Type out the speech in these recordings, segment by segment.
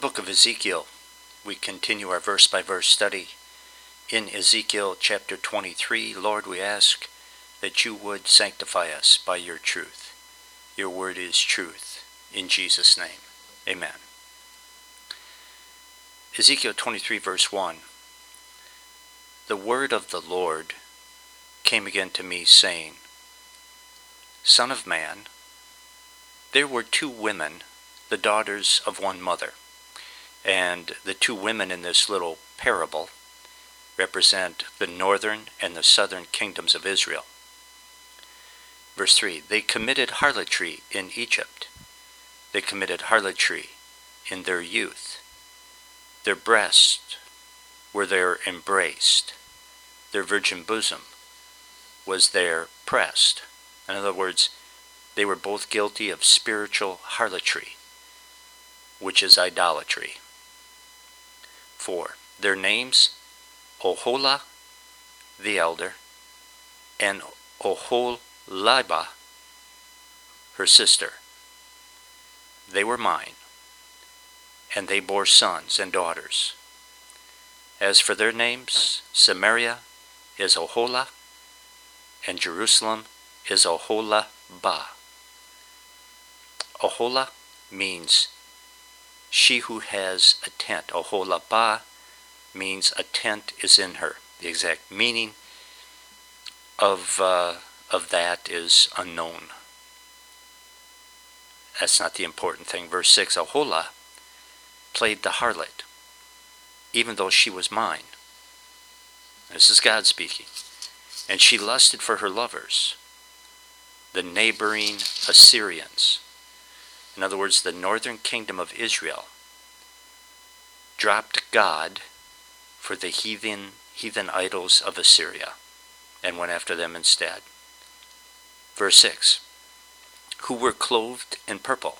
book of Ezekiel, we continue our verse-by-verse study. In Ezekiel chapter 23, Lord, we ask that you would sanctify us by your truth. Your word is truth. In Jesus' name, amen. Ezekiel 23 verse 1. The word of the Lord came again to me, saying, Son of man, there were two women, the daughters of one mother. And the two women in this little parable represent the northern and the southern kingdoms of Israel. Verse 3, they committed harlotry in Egypt. They committed harlotry in their youth. Their breasts were there embraced. Their virgin bosom was there pressed. In other words, they were both guilty of spiritual harlotry, which is idolatry. 4. Their names, Oholah the elder, and Oholibah, her sister. They were mine, and they bore sons and daughters. As for their names, Samaria is Oholah, and Jerusalem is Oholibah. Oholah means she who has a tent. Oholibah means a tent is in her. The exact meaning of that is unknown. That's not the important thing. Verse 6, Oholah played the harlot, even though she was mine. This is God speaking. And she lusted for her lovers, the neighboring Assyrians. In other words, the northern kingdom of Israel dropped God for the heathen idols of Assyria and went after them instead. Verse 6, who were clothed in purple,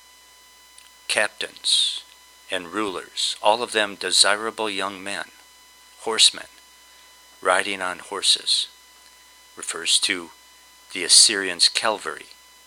captains and rulers, all of them desirable young men, horsemen, riding on horses, refers to the Assyrians' cavalry.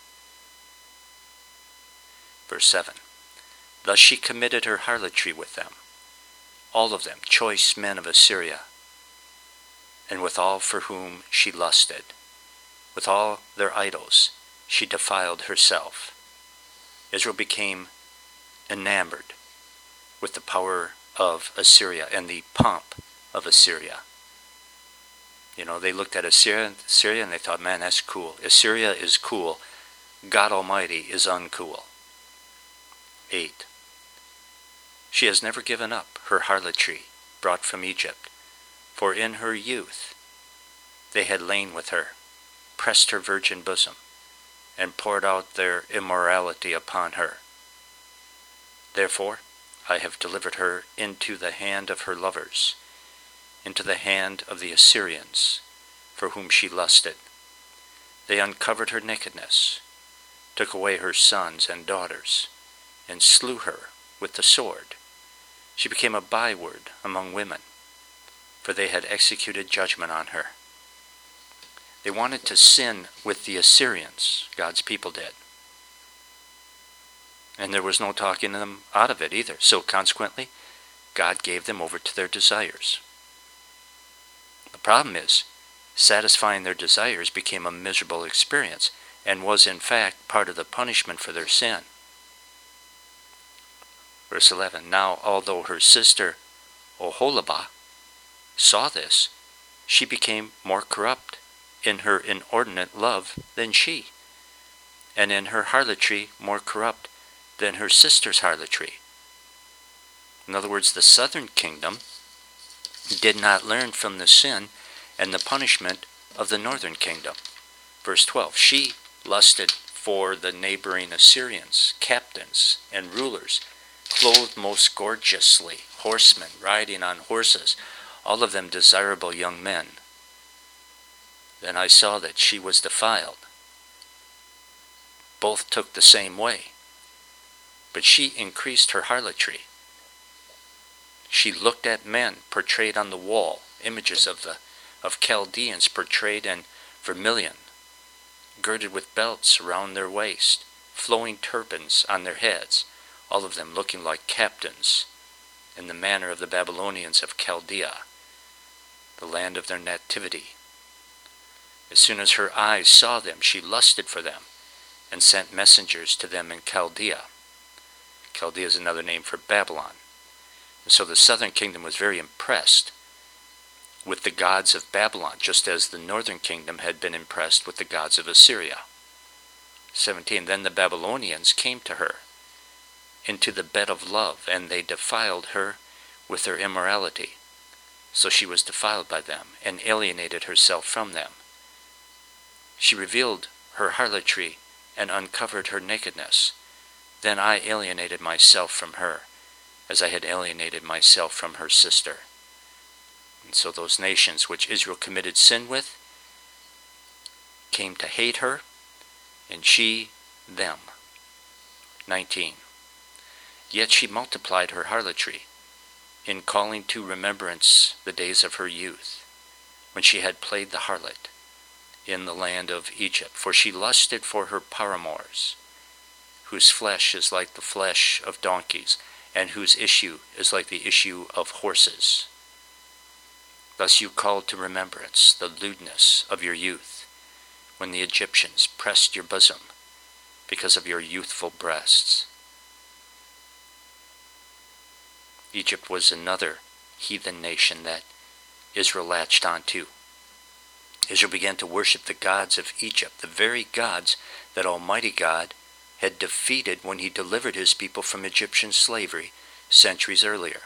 Verse 7, thus she committed her harlotry with them, all of them choice men of Assyria, and with all for whom she lusted. With all their idols she defiled herself. Israel became enamored with the power of Assyria and the pomp of Assyria. You know, they looked at Assyria and they thought, man, that's cool. Assyria is cool. God Almighty is uncool. 8. She has never given up her harlotry brought from Egypt, for in her youth they had lain with her, pressed her virgin bosom, and poured out their immorality upon her. Therefore I have delivered her into the hand of her lovers, into the hand of the Assyrians, for whom she lusted. They uncovered her nakedness, took away her sons and daughters, and slew her with the sword. She became a byword among women, for they had executed judgment on her. They wanted to sin with the Assyrians, God's people did. And there was no talking them out of it either. So consequently, God gave them over to their desires. The problem is, satisfying their desires became a miserable experience and was in fact part of the punishment for their sin. Verse 11, now although her sister Oholibah saw this, she became more corrupt in her inordinate love than she, and in her harlotry more corrupt than her sister's harlotry. In other words, the southern kingdom did not learn from the sin and the punishment of the northern kingdom. Verse 12, she lusted for the neighboring Assyrians, captains and rulers, clothed most gorgeously, horsemen riding on horses, all of them desirable young men. Then I saw that she was defiled. Both took the same way, but she increased her harlotry. She looked at men portrayed on the wall, images of Chaldeans portrayed in vermilion, girded with belts around their waist, flowing turbans on their heads, all of them looking like captains, in the manner of the Babylonians of Chaldea, the land of their nativity. As soon as her eyes saw them, she lusted for them, and sent messengers to them in Chaldea. Chaldea is another name for Babylon. And so the southern kingdom was very impressed with the gods of Babylon, just as the northern kingdom had been impressed with the gods of Assyria. 17. Then the Babylonians came to her into the bed of love, and they defiled her with their immorality. So she was defiled by them, and alienated herself from them. She revealed her harlotry, and uncovered her nakedness. Then I alienated myself from her, as I had alienated myself from her sister. And so those nations which Israel committed sin with came to hate her, and she them. 19. Yet she multiplied her harlotry, in calling to remembrance the days of her youth, when she had played the harlot in the land of Egypt. For she lusted for her paramours, whose flesh is like the flesh of donkeys, and whose issue is like the issue of horses. Thus you called to remembrance the lewdness of your youth, when the Egyptians pressed your bosom because of your youthful breasts. Egypt was another heathen nation that Israel latched onto. Israel began to worship the gods of Egypt, the very gods that Almighty God had defeated when he delivered his people from Egyptian slavery centuries earlier.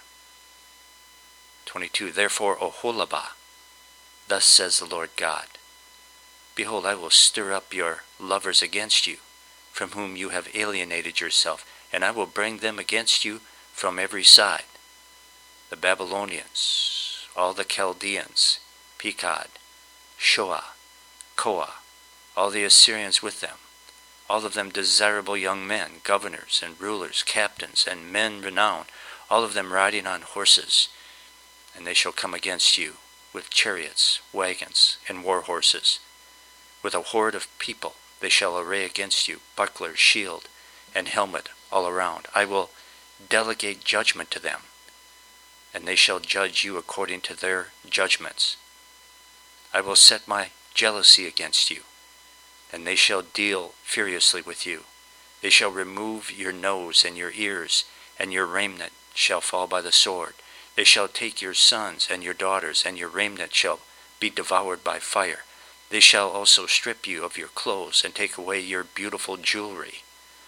22. Therefore, Oholabah, thus says the Lord God, behold, I will stir up your lovers against you, from whom you have alienated yourself, and I will bring them against you from every side. The Babylonians, all the Chaldeans, Pekod, Shoah, Koah, all the Assyrians with them, all of them desirable young men, governors and rulers, captains and men renowned, all of them riding on horses. And they shall come against you with chariots, wagons, and war horses. With a horde of people they shall array against you, buckler, shield, and helmet all around. I will delegate judgment to them, and they shall judge you according to their judgments. I will set my jealousy against you, and they shall deal furiously with you. They shall remove your nose and your ears, and your raiment shall fall by the sword. They shall take your sons and your daughters, and your raiment shall be devoured by fire. They shall also strip you of your clothes, and take away your beautiful jewelry.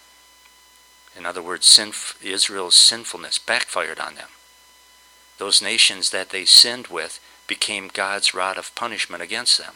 In other words, Israel's sinfulness backfired on them. Those nations that they sinned with became God's rod of punishment against them.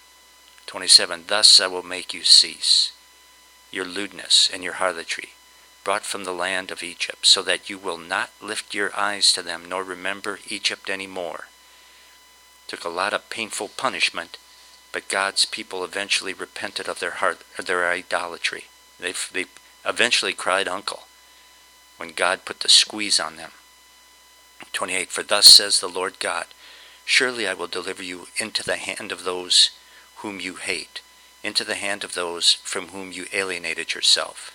27. Thus I will make you cease your lewdness and your harlotry, brought from the land of Egypt, so that you will not lift your eyes to them, nor remember Egypt any more. Took a lot of painful punishment, but God's people eventually repented of their idolatry. They eventually cried uncle when God put the squeeze on them. 28. For thus says the Lord God, surely I will deliver you into the hand of those whom you hate, into the hand of those from whom you alienated yourself.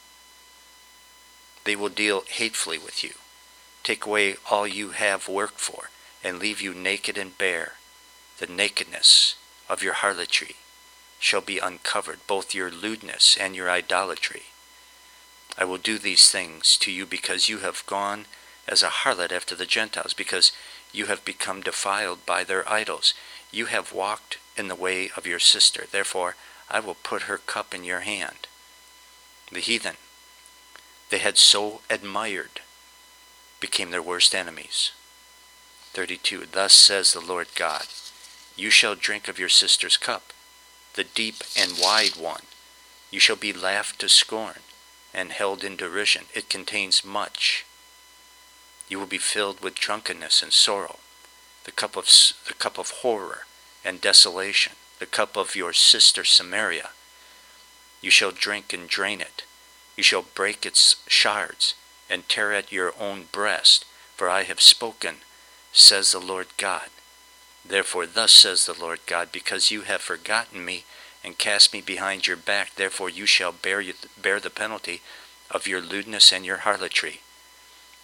They will deal hatefully with you, take away all you have worked for, and leave you naked and bare. The nakedness of your harlotry shall be uncovered, both your lewdness and your idolatry. I will do these things to you because you have gone as a harlot after the Gentiles, because you have become defiled by their idols. You have walked in the way of your sister. Therefore, I will put her cup in your hand. The heathen they had so admired became their worst enemies. 32. Thus says the Lord God, you shall drink of your sister's cup, the deep and wide one. You shall be laughed to scorn and held in derision. It contains much. You will be filled with drunkenness and sorrow, the cup of horror and desolation, the cup of your sister Samaria. You shall drink and drain it. You shall break its shards and tear at your own breast, for I have spoken, says the Lord God. Therefore thus says the Lord God, because you have forgotten me and cast me behind your back, therefore you shall bear the penalty of your lewdness and your harlotry.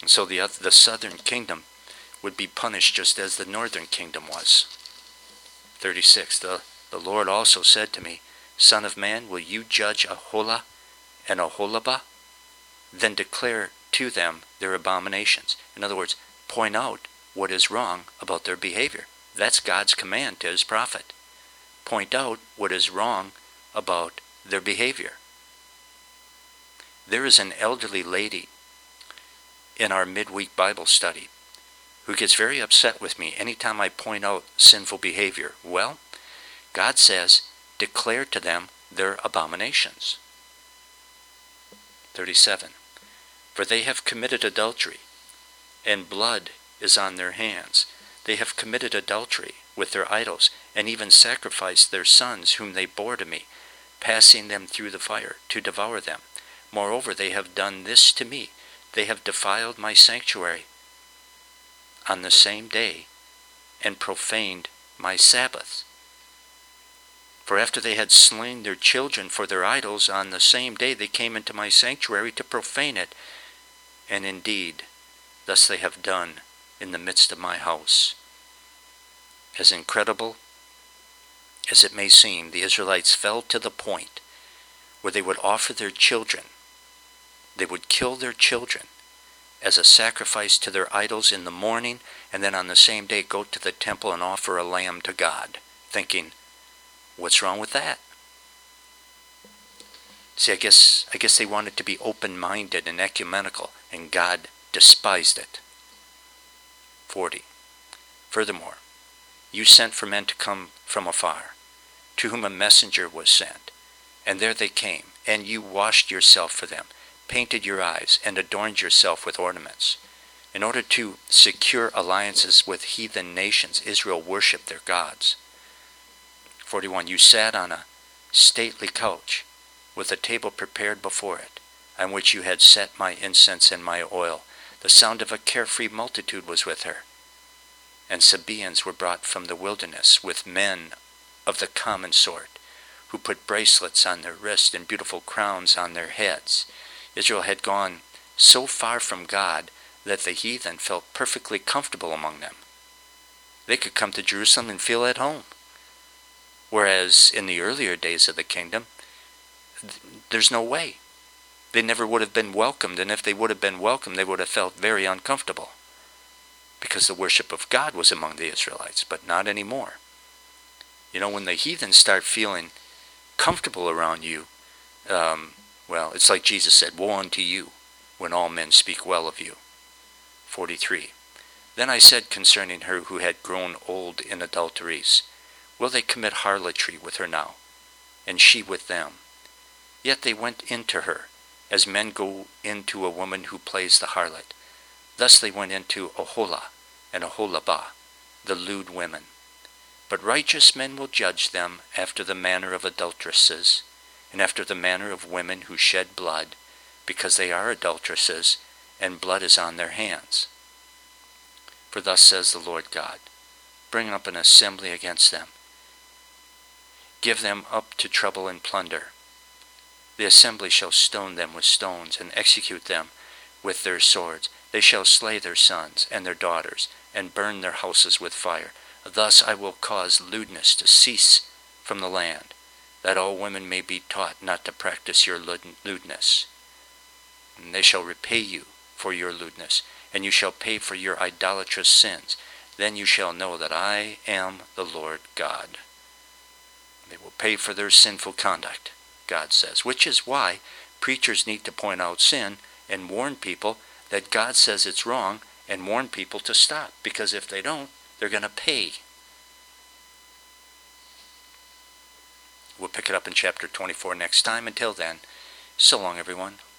And so the southern kingdom would be punished just as the northern kingdom was. 36. The Lord also said to me, Son of man, will you judge Aholah and Aholibah? Then declare to them their abominations. In other words, point out what is wrong about their behavior. That's God's command to his prophet. Point out what is wrong about their behavior. There is an elderly lady in our midweek Bible study who gets very upset with me anytime I point out sinful behavior. Well, God says, declare to them their abominations. 37. For they have committed adultery, and blood is on their hands. They have committed adultery with their idols, and even sacrificed their sons whom they bore to me, passing them through the fire to devour them. Moreover, they have done this to me. They have defiled my sanctuary on the same day, and profaned my Sabbath. For after they had slain their children for their idols, on the same day they came into my sanctuary to profane it. And indeed, thus they have done in the midst of my house. As incredible as it may seem, the Israelites fell to the point where they would offer their children. They would kill their children as a sacrifice to their idols in the morning, and then on the same day go to the temple and offer a lamb to God, thinking, what's wrong with that? See, I guess they wanted to be open-minded and ecumenical, and God despised it. 40. Furthermore, you sent for men to come from afar, to whom a messenger was sent, and there they came, and you washed yourself for them, painted your eyes, and adorned yourself with ornaments. In order to secure alliances with heathen nations, Israel worshipped their gods. 41. You sat on a stately couch, with a table prepared before it, on which you had set my incense and my oil. The sound of a carefree multitude was with her. And Sabaeans were brought from the wilderness, with men of the common sort, who put bracelets on their wrists and beautiful crowns on their heads. Israel had gone so far from God that the heathen felt perfectly comfortable among them. They could come to Jerusalem and feel at home. Whereas in the earlier days of the kingdom, there's no way. They never would have been welcomed, and if they would have been welcomed, they would have felt very uncomfortable, because the worship of God was among the Israelites, but not anymore. You know, when the heathens start feeling comfortable around you, well, it's like Jesus said, woe unto you when all men speak well of you. 43. Then I said concerning her who had grown old in adulteries, will they commit harlotry with her now, and she with them? Yet they went into her, as men go into a woman who plays the harlot. Thus they went into Aholah and Aholibah, the lewd women. But righteous men will judge them after the manner of adulteresses, and after the manner of women who shed blood, because they are adulteresses, and blood is on their hands. For thus says the Lord God, bring up an assembly against them. Give them up to trouble and plunder. The assembly shall stone them with stones, and execute them with their swords. They shall slay their sons and their daughters, and burn their houses with fire. Thus I will cause lewdness to cease from the land, that all women may be taught not to practice your lewdness. And they shall repay you for your lewdness, and you shall pay for your idolatrous sins. Then you shall know that I am the Lord God. They will pay for their sinful conduct, God says, which is why preachers need to point out sin and warn people that God says it's wrong, and warn people to stop, because if they don't, they're going to pay. We'll pick it up in chapter 24 next time. Until then, so long, everyone.